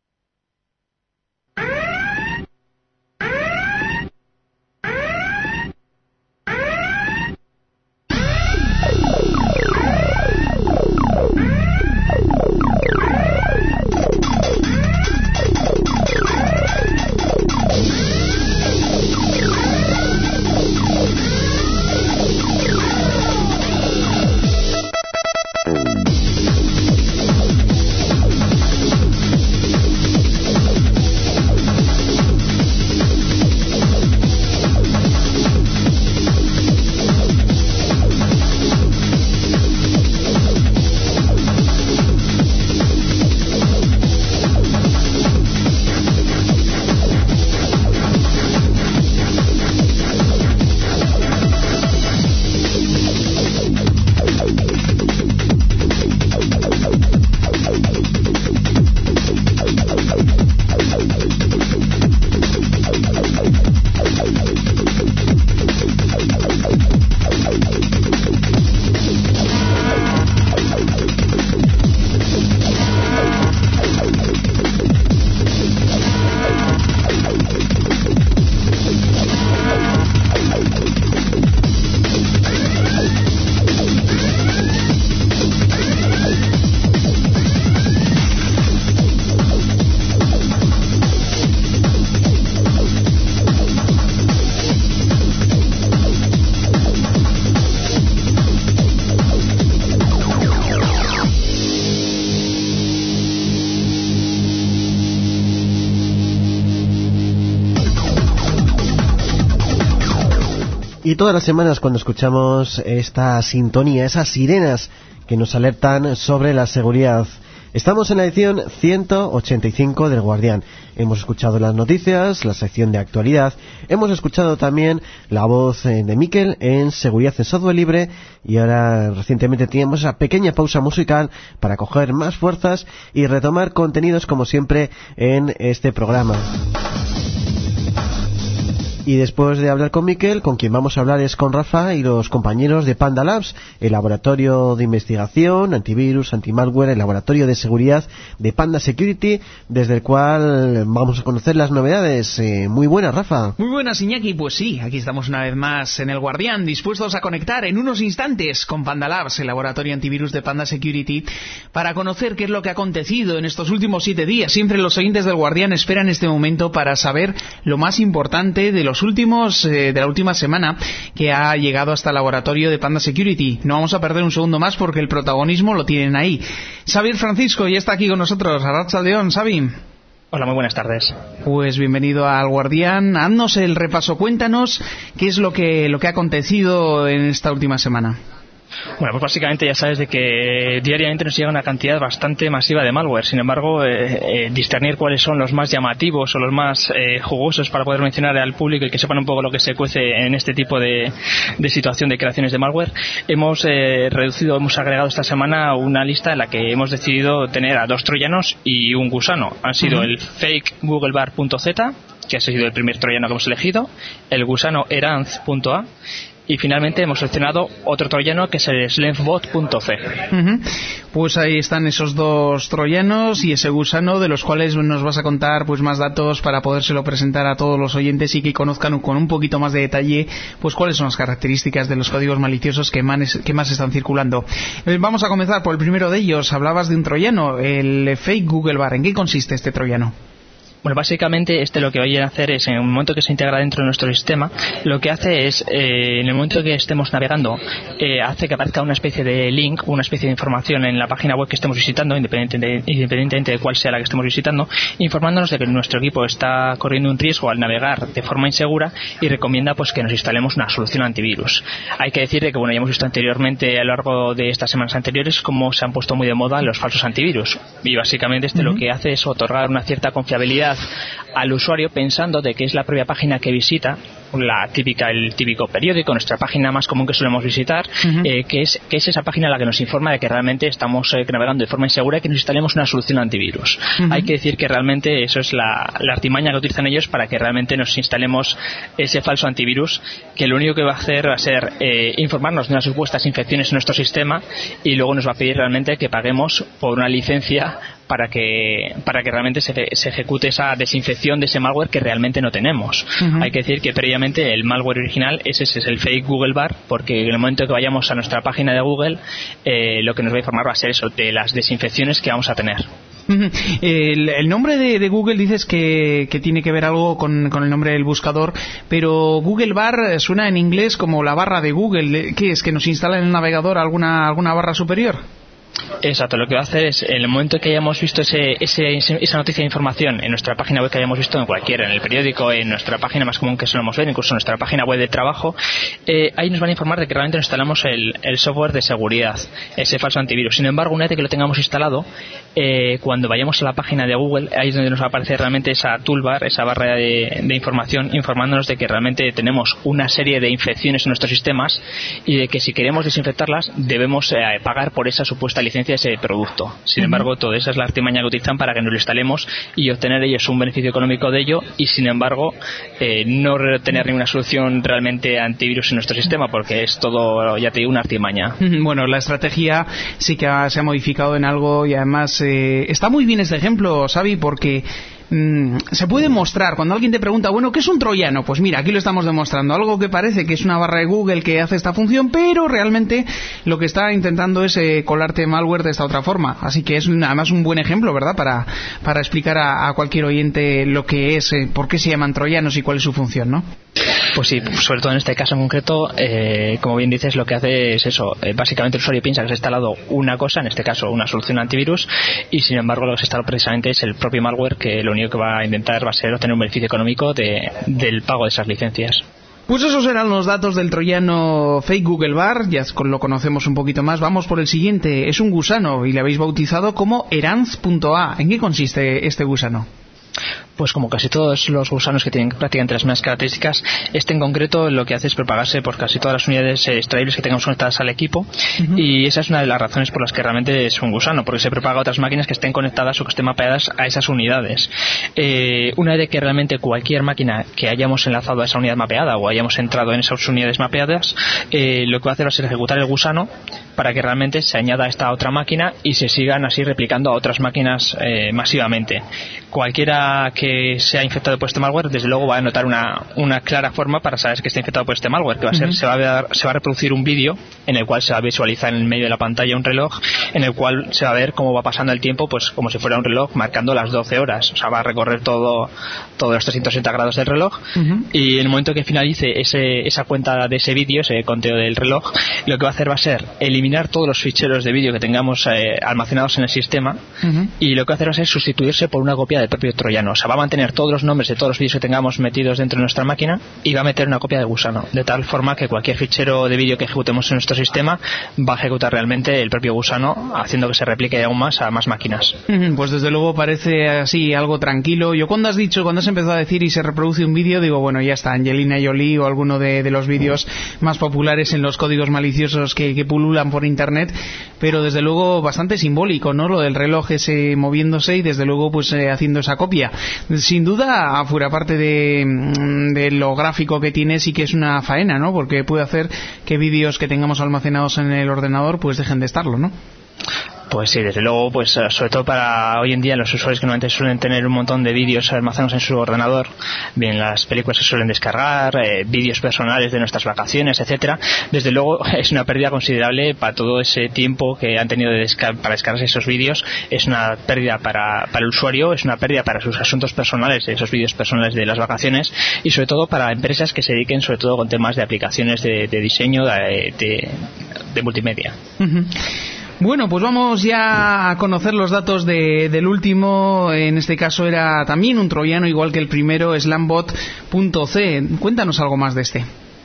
Y todas las semanas cuando escuchamos esta sintonía, esas sirenas que nos alertan sobre la seguridad. Estamos en la edición 185 del Guardián. Hemos escuchado las noticias, la sección de actualidad, hemos escuchado también la voz de Mikel en Seguridad en Software Libre y ahora recientemente teníamos esa pequeña pausa musical para coger más fuerzas y retomar contenidos como siempre en este programa. Y después de hablar con Mikel, con quien vamos a hablar es con Rafa y los compañeros de Panda Labs, el laboratorio de investigación, antivirus, antimalware, el laboratorio de seguridad de Panda Security, desde el cual vamos a conocer las novedades. Muy buenas, Rafa. Muy buenas, Iñaki. Pues sí, aquí estamos una vez más en el Guardián, dispuestos a conectar en unos instantes con Panda Labs, el laboratorio antivirus de Panda Security, para conocer qué es lo que ha acontecido en estos últimos 7 días. Siempre los oyentes del Guardián esperan este momento para saber lo más importante de los últimos de la última semana que ha llegado hasta el laboratorio de Panda Security. No vamos a perder un segundo más porque el protagonismo lo tienen ahí. Xavier Francisco ya está aquí con nosotros. Arratsaldeon, Xavi. Hola, muy buenas tardes. Pues bienvenido al Guardián. Haznos el repaso, cuéntanos qué es lo que ha acontecido en esta última semana. Bueno, pues básicamente ya sabes de que diariamente nos llega una cantidad bastante masiva de malware. Sin embargo, discernir cuáles son los más llamativos o los más jugosos para poder mencionar al público y que sepan un poco lo que se cuece en este tipo de situación de creaciones de malware, hemos agregado esta semana una lista en la que hemos decidido tener a 2 troyanos y un gusano. Han sido el fake googlebar.z, que ha sido el primer troyano que hemos elegido, el gusano eranz.a, y finalmente hemos seleccionado otro troyano que es el sleuthbot.c. Pues ahí están esos 2 troyanos y ese gusano, de los cuales nos vas a contar pues más datos para podérselo presentar a todos los oyentes y que conozcan con un poquito más de detalle pues cuáles son las características de los códigos maliciosos que más están circulando. Vamos a comenzar por el primero de ellos. Hablabas de un troyano, el fake Google Bar. ¿En qué consiste este troyano? Bueno, básicamente lo que vayan a hacer es, en el momento que se integra dentro de nuestro sistema, lo que hace es, en el momento que estemos navegando, hace que aparezca una especie de link, una especie de información en la página web que estemos visitando, independientemente de cuál sea la que estemos visitando, informándonos de que nuestro equipo está corriendo un riesgo al navegar de forma insegura y recomienda pues que nos instalemos una solución antivirus. Hay que decir que ya hemos visto anteriormente a lo largo de estas semanas anteriores cómo se han puesto muy de moda los falsos antivirus, y básicamente lo que hace es otorgar una cierta confiabilidad seguridad al usuario, pensando de que es la propia página que visita, el típico periódico, nuestra página más común que solemos visitar, que es esa página la que nos informa de que realmente estamos navegando de forma insegura y que nos instalemos una solución antivirus. Hay que decir que realmente eso es la artimaña que utilizan ellos para que realmente nos instalemos ese falso antivirus, que lo único que va a hacer va a ser informarnos de unas supuestas infecciones en nuestro sistema, y luego nos va a pedir realmente que paguemos por una licencia para que realmente se ejecute esa desinfección de ese malware que realmente no tenemos. Hay que decir que previamente el malware original ese es el fake Google Bar, porque en el momento que vayamos a nuestra página de Google, lo que nos va a informar va a ser eso, de las desinfecciones que vamos a tener. El nombre de Google dices que tiene que ver algo con el nombre del buscador, pero Google Bar suena en inglés como la barra de Google. ¿Qué es? ¿Que nos instala en el navegador alguna barra superior? Exacto, lo que va a hacer es, en el momento que hayamos visto esa noticia de información en nuestra página web, que hayamos visto en cualquiera, en el periódico, en nuestra página más común que solemos ver, incluso en nuestra página web de trabajo, ahí nos van a informar de que realmente nos instalamos el software de seguridad, ese falso antivirus. Sin embargo, una vez que lo tengamos instalado, cuando vayamos a la página de Google, ahí es donde nos va a aparecer realmente esa toolbar, esa barra de información, informándonos de que realmente tenemos una serie de infecciones en nuestros sistemas y de que si queremos desinfectarlas debemos pagar por esa supuesta licencia de ese producto. Sin embargo, toda esa es la artimaña que utilizan para que nos lo instalemos y obtener ellos un beneficio económico de ello, y sin embargo no tener ninguna solución realmente antivirus en nuestro sistema, porque es todo, ya te digo, una artimaña. Bueno, la estrategia sí que se ha modificado en algo, y además está muy bien este ejemplo, Xavi, porque se puede mostrar, cuando alguien te pregunta, bueno, ¿qué es un troyano? Pues mira, aquí lo estamos demostrando, algo que parece que es una barra de Google que hace esta función, pero realmente lo que está intentando es colarte malware de esta otra forma. Así que es además un buen ejemplo, ¿verdad?, para explicar a cualquier oyente lo que es, por qué se llaman troyanos y cuál es su función, ¿no? Pues sí, sobre todo en este caso en concreto, como bien dices, lo que hace es eso. Básicamente el usuario piensa que se ha instalado una cosa, en este caso una solución antivirus, y sin embargo lo que se ha instalado precisamente es el propio malware, que lo único que va a intentar va a ser obtener un beneficio económico del pago de esas licencias. Pues esos eran los datos del troyano fake Google Bar, ya lo conocemos un poquito más. Vamos por el siguiente, es un gusano y le habéis bautizado como Eranz.a. ¿En qué consiste este gusano? Pues como casi todos los gusanos que tienen prácticamente las mismas características, este en concreto lo que hace es propagarse por casi todas las unidades extraíbles que tengamos conectadas al equipo, y esa es una de las razones por las que realmente es un gusano, porque se propaga a otras máquinas que estén conectadas o que estén mapeadas a esas unidades. Una vez que realmente cualquier máquina que hayamos enlazado a esa unidad mapeada o hayamos entrado en esas unidades mapeadas, lo que va a hacer va a ser ejecutar el gusano para que realmente se añada a esta otra máquina y se sigan así replicando a otras máquinas masivamente. Cualquiera que sea infectado por este malware, desde luego va a notar una clara forma para saber que está infectado por este malware, que va a ser, se va a reproducir un vídeo en el cual se va a visualizar en el medio de la pantalla un reloj, en el cual se va a ver cómo va pasando el tiempo, pues como si fuera un reloj marcando las 12 horas. O sea, va a recorrer todos los 360 grados del reloj, y en el momento que finalice esa cuenta de ese vídeo, ese conteo del reloj, lo que va a hacer va a ser eliminar todos los ficheros de vídeo que tengamos almacenados en el sistema, y lo que va a hacer va a ser sustituirse por una copia del propio troyano. O sea, va a mantener todos los nombres de todos los vídeos que tengamos metidos dentro de nuestra máquina y va a meter una copia de gusano, de tal forma que cualquier fichero de vídeo que ejecutemos en nuestro sistema va a ejecutar realmente el propio gusano, haciendo que se replique aún más a más máquinas. Pues desde luego parece así algo tranquilo. Yo cuando has empezado a decir y se reproduce un vídeo, digo, bueno, ya está, Angelina Jolie o alguno de los vídeos más populares en los códigos maliciosos que pululan por internet, pero desde luego bastante simbólico, ¿no?, lo del reloj ese moviéndose y desde luego pues haciendo esa copia. Sin duda, fuera parte de lo gráfico que tiene, sí que es una faena, ¿no?, porque puede hacer que vídeos que tengamos almacenados en el ordenador pues dejen de estarlo, ¿no? Pues sí, desde luego, pues sobre todo para hoy en día los usuarios que normalmente suelen tener un montón de vídeos almacenados en su ordenador, bien las películas que suelen descargar, vídeos personales de nuestras vacaciones, etcétera. Desde luego es una pérdida considerable para todo ese tiempo que han tenido para descargarse esos vídeos. Es una pérdida para el usuario, es una pérdida para sus asuntos personales, esos vídeos personales de las vacaciones, y sobre todo para empresas que se dediquen sobre todo con temas de aplicaciones de diseño, de multimedia. Bueno, pues vamos ya a conocer los datos del último. En este caso era también un troyano, igual que el primero, Slambot.c. Cuéntanos algo más de este.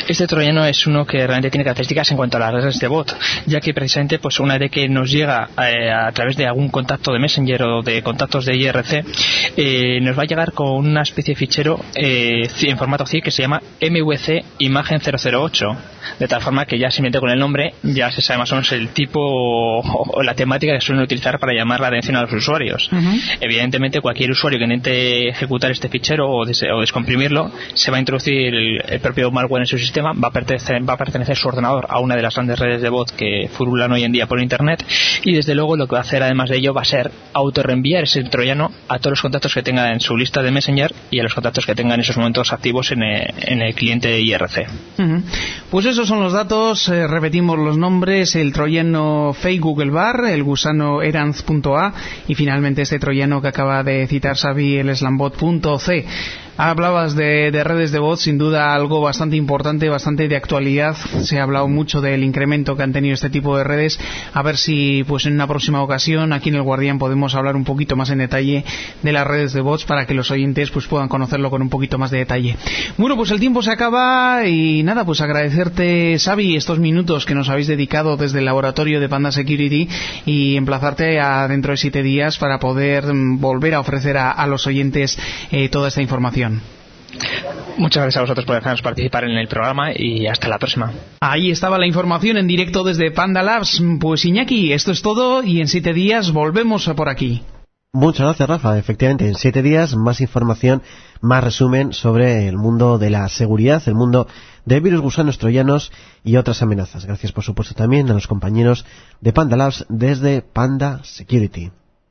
Este troyano es uno que realmente tiene características en cuanto a las redes de bot, ya que precisamente pues una vez que nos llega a través de algún contacto de Messenger o de contactos de IRC, nos va a llegar con una especie de fichero en formato CIR que se llama MVC imagen 008, de tal forma que ya simplemente con el nombre ya se sabe más o menos el tipo o la temática que suelen utilizar para llamar la atención a los usuarios. Evidentemente cualquier usuario que intente ejecutar este fichero o descomprimirlo, se va a introducir el propio malware en su sistema, va a pertenecer su ordenador a una de las grandes redes de bot que furulan hoy en día por internet, y desde luego lo que va a hacer además de ello va a ser autorreenviar ese troyano a todos los contactos que tenga en su lista de Messenger y a los contactos que tenga en esos momentos activos en el cliente de IRC. Pues esos son los datos, repetimos los nombres: el troyano Fake Google Bar, el gusano Eranz.a y finalmente este troyano que acaba de citar Xavi, el slambot.c. Hablabas de redes de bots, sin duda algo bastante importante, bastante de actualidad. Se ha hablado mucho del incremento que han tenido este tipo de redes. A ver si pues en una próxima ocasión aquí en El Guardián podemos hablar un poquito más en detalle de las redes de bots para que los oyentes pues puedan conocerlo con un poquito más de detalle. Bueno, pues el tiempo se acaba y nada, pues agradecerte, Xavi, estos minutos que nos habéis dedicado desde el laboratorio de Panda Security y emplazarte a dentro de 7 días para poder volver a ofrecer a los oyentes toda esta información. Muchas gracias a vosotros por dejarnos participar en el programa y hasta la próxima. Ahí estaba la información en directo desde Panda Labs. Pues Iñaki, esto es todo y en 7 días volvemos por aquí. Muchas gracias, Rafa. Efectivamente, en 7 días más información, más resumen sobre el mundo de la seguridad, el mundo de virus, gusanos, troyanos y otras amenazas. Gracias, por supuesto, también a los compañeros de Panda Labs desde Panda Security.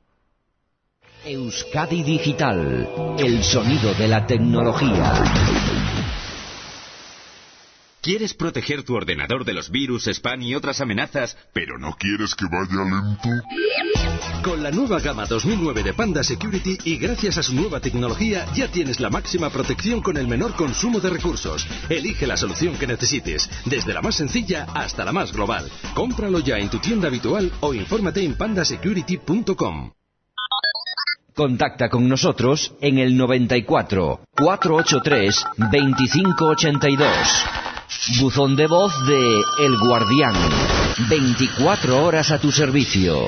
Euskadi Digital, el sonido de la tecnología. ¿Quieres proteger tu ordenador de los virus, spam y otras amenazas, pero no quieres que vaya lento? Con la nueva gama 2009 de Panda Security y gracias a su nueva tecnología ya tienes la máxima protección con el menor consumo de recursos. Elige la solución que necesites, desde la más sencilla hasta la más global. Cómpralo ya en tu tienda habitual o infórmate en pandasecurity.com. Contacta con nosotros en el 94 483 2582. Buzón de voz de El Guardián. 24 horas a tu servicio.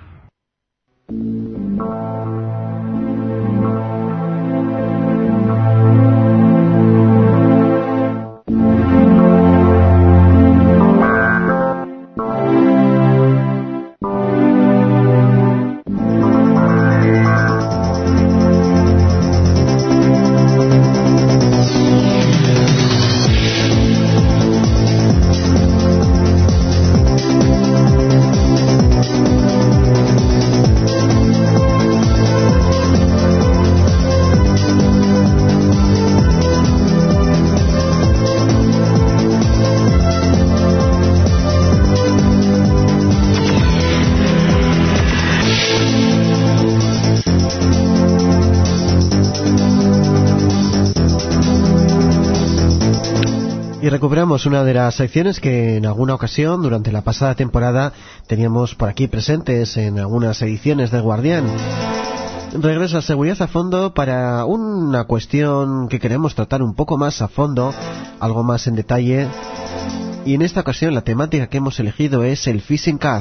Y recuperamos una de las secciones que en alguna ocasión durante la pasada temporada teníamos por aquí presentes en algunas ediciones del Guardián. Regreso a Seguridad a Fondo para una cuestión que queremos tratar un poco más a fondo, algo más en detalle. Y en esta ocasión la temática que hemos elegido es el phishing card.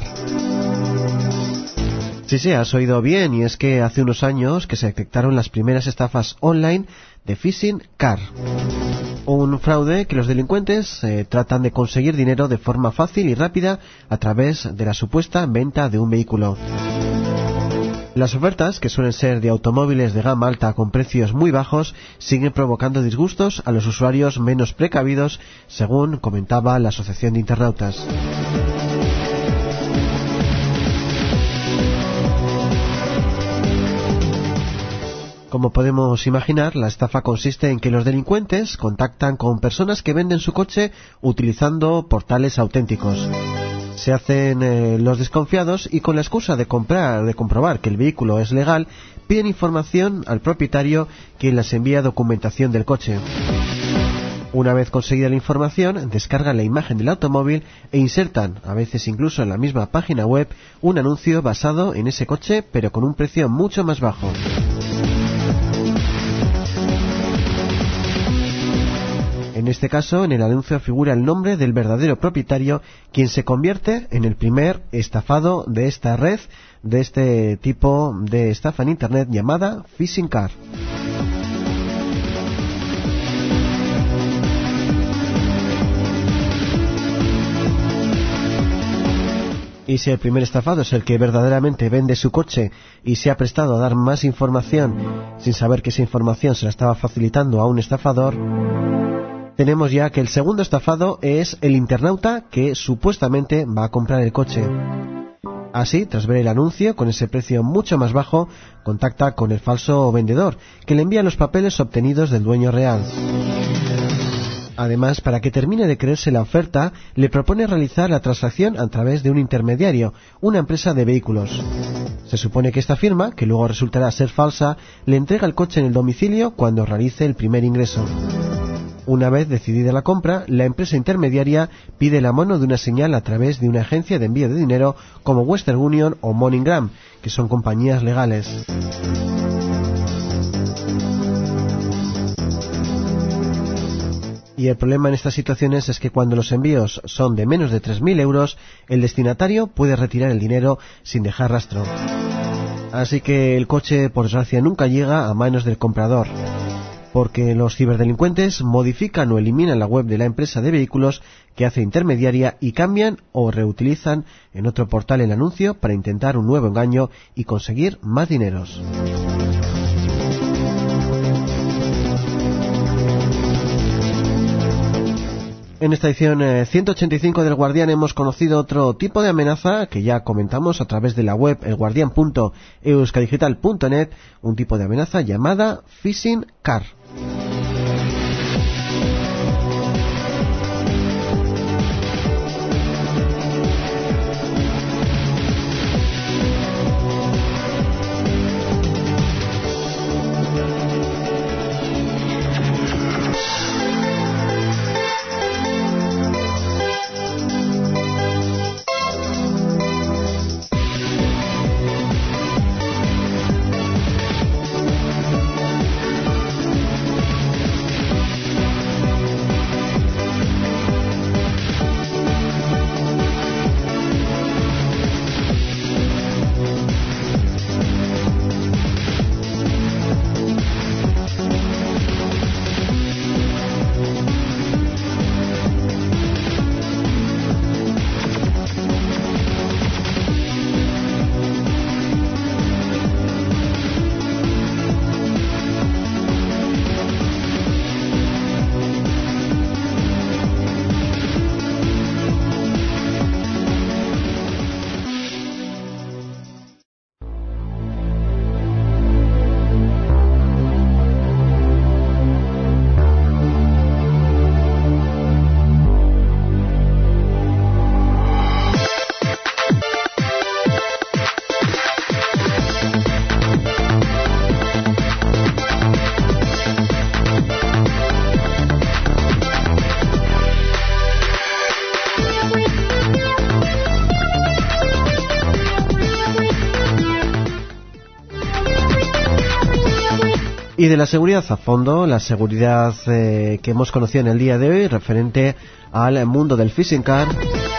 Sí, has oído bien, y es que hace unos años que se detectaron las primeras estafas online de phishing card. Un fraude que los delincuentes tratan de conseguir dinero de forma fácil y rápida a través de la supuesta venta de un vehículo. Las ofertas, que suelen ser de automóviles de gama alta con precios muy bajos, siguen provocando disgustos a los usuarios menos precavidos, según comentaba la Asociación de Internautas. Como podemos imaginar, la estafa consiste en que los delincuentes contactan con personas que venden su coche utilizando portales auténticos. Se hacen los desconfiados y con la excusa de comprobar que el vehículo es legal, piden información al propietario, quien les envía documentación del coche. Una vez conseguida la información, descargan la imagen del automóvil e insertan, a veces incluso en la misma página web, un anuncio basado en ese coche, pero con un precio mucho más bajo. En En este caso, en el anuncio figura el nombre del verdadero propietario, quien se convierte en el primer estafado de esta red, de este tipo de estafa en Internet llamada Phishing Card. Y si el primer estafado es el que verdaderamente vende su coche y se ha prestado a dar más información sin saber que esa información se la estaba facilitando a un estafador, tenemos ya que el segundo estafado es el internauta que supuestamente va a comprar el coche. Así, tras ver el anuncio con ese precio mucho más bajo, contacta con el falso vendedor, que le envía los papeles obtenidos del dueño real. Además, para que termine de creerse la oferta, le propone realizar la transacción a través de un intermediario, una empresa de vehículos. Se supone que esta firma, que luego resultará ser falsa, le entrega el coche en el domicilio cuando realice el primer ingreso. Una vez decidida la compra, la empresa intermediaria pide la mano de una señal a través de una agencia de envío de dinero como Western Union o MoneyGram, que son compañías legales. Y el problema en estas situaciones es que cuando los envíos son de menos de 3.000 euros, el destinatario puede retirar el dinero sin dejar rastro. Así que el coche, por desgracia, nunca llega a manos del comprador, porque los ciberdelincuentes modifican o eliminan la web de la empresa de vehículos que hace intermediaria y cambian o reutilizan en otro portal el anuncio para intentar un nuevo engaño y conseguir más dineros. En esta edición 185 del Guardián hemos conocido otro tipo de amenaza que ya comentamos a través de la web elguardian.euskadigital.net, un tipo de amenaza llamada Phishing Card. Y de la seguridad a fondo, la seguridad que hemos conocido en el día de hoy, referente al mundo del Phishing Card,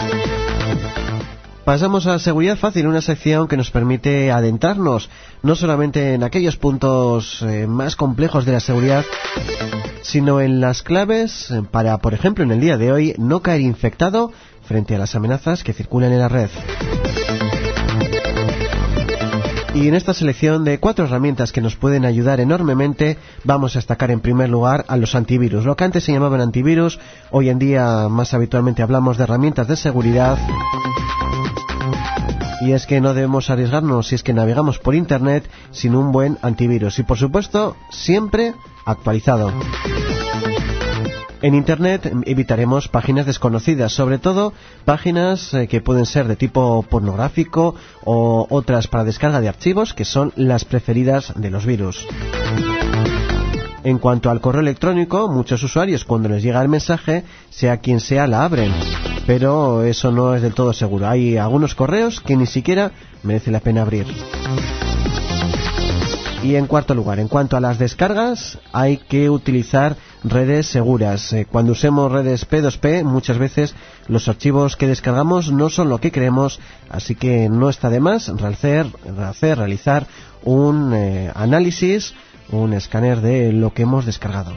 pasamos a seguridad fácil, una sección que nos permite adentrarnos no solamente en aquellos puntos más complejos de la seguridad, sino en las claves para, por ejemplo, en el día de hoy, no caer infectado frente a las amenazas que circulan en la red. Y en esta selección de 4 herramientas que nos pueden ayudar enormemente, vamos a destacar en primer lugar a los antivirus. Lo que antes se llamaban antivirus, hoy en día más habitualmente hablamos de herramientas de seguridad. Y es que no debemos arriesgarnos si es que navegamos por Internet sin un buen antivirus. Y por supuesto, siempre actualizado. En Internet evitaremos páginas desconocidas, sobre todo páginas que pueden ser de tipo pornográfico o otras para descarga de archivos, que son las preferidas de los virus. En cuanto al correo electrónico, muchos usuarios cuando les llega el mensaje, sea quien sea, la abren, pero eso no es del todo seguro. Hay algunos correos que ni siquiera merece la pena abrir. Y en cuarto lugar, en cuanto a las descargas, hay que utilizar redes seguras. Cuando usemos redes P2P, muchas veces los archivos que descargamos no son lo que queremos, así que no está de más realizar un análisis, un escáner de lo que hemos descargado.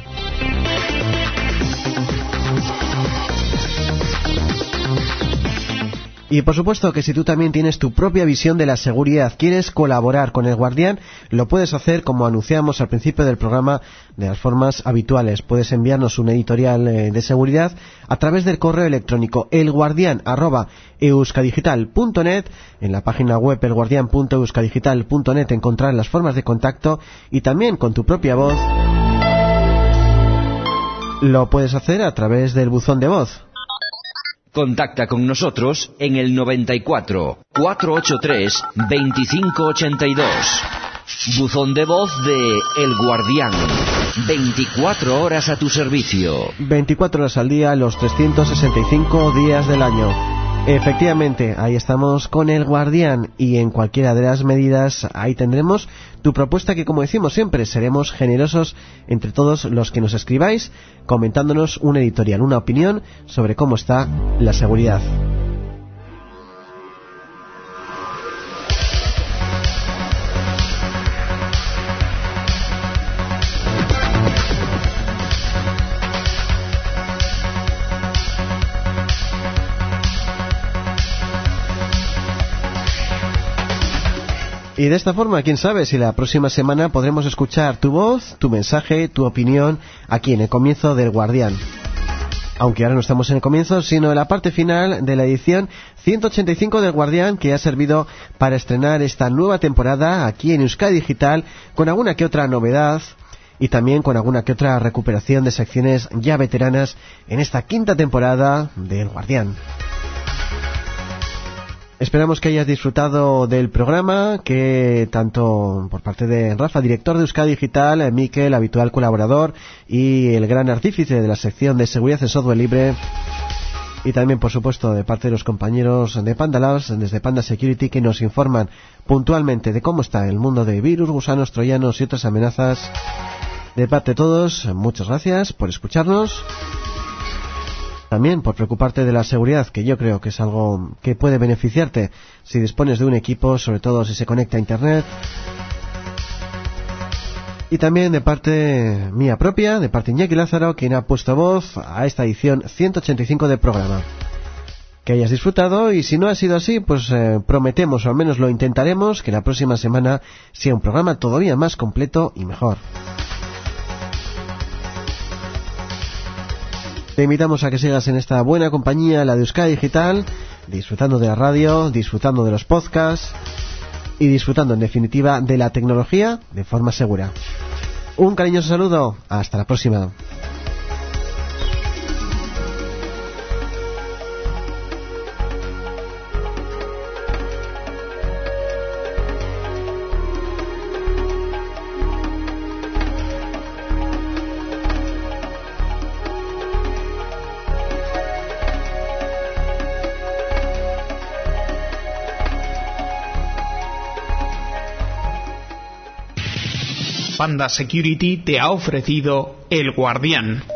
Y por supuesto que si tú también tienes tu propia visión de la seguridad, quieres colaborar con El Guardián, lo puedes hacer como anunciamos al principio del programa de las formas habituales. Puedes enviarnos un editorial de seguridad a través del correo electrónico elguardian@euskadigital.net. En la página web elguardian.euskadigital.net encontrarás las formas de contacto y también con tu propia voz lo puedes hacer a través del buzón de voz. Contacta con nosotros en el 94 483 2582. Buzón de voz de El Guardián. 24 horas a tu servicio. 24 horas al día, los 365 días del año. Efectivamente, ahí estamos con El Guardián y en cualquiera de las medidas ahí tendremos tu propuesta que, como decimos siempre, seremos generosos entre todos los que nos escribáis comentándonos un editorial, una opinión sobre cómo está la seguridad. Y de esta forma, quién sabe si la próxima semana podremos escuchar tu voz, tu mensaje, tu opinión aquí en el comienzo del Guardián. Aunque ahora no estamos en el comienzo, sino en la parte final de la edición 185 del Guardián, que ha servido para estrenar esta nueva temporada aquí en Euskadi Digital, con alguna que otra novedad y también con alguna que otra recuperación de secciones ya veteranas en esta quinta temporada del Guardián. Esperamos que hayas disfrutado del programa, que tanto por parte de Rafa, director de Euskadi Digital, Mikel, habitual colaborador y el gran artífice de la sección de seguridad en software libre, y también por supuesto de parte de los compañeros de Panda Labs, desde Panda Security, que nos informan puntualmente de cómo está el mundo de virus, gusanos, troyanos y otras amenazas. De parte de todos, muchas gracias por escucharnos. También por preocuparte de la seguridad, que yo creo que es algo que puede beneficiarte si dispones de un equipo, sobre todo si se conecta a Internet. Y también de parte mía propia, de parte de Iñaki Lázaro, quien ha puesto voz a esta edición 185 del programa. Que hayas disfrutado, y si no ha sido así, pues prometemos, o al menos lo intentaremos, que la próxima semana sea un programa todavía más completo y mejor. Te invitamos a que sigas en esta buena compañía, la de Euskadi Digital, disfrutando de la radio, disfrutando de los podcasts y disfrutando en definitiva de la tecnología de forma segura. Un cariñoso saludo, hasta la próxima. Panda Security te ha ofrecido El Guardián.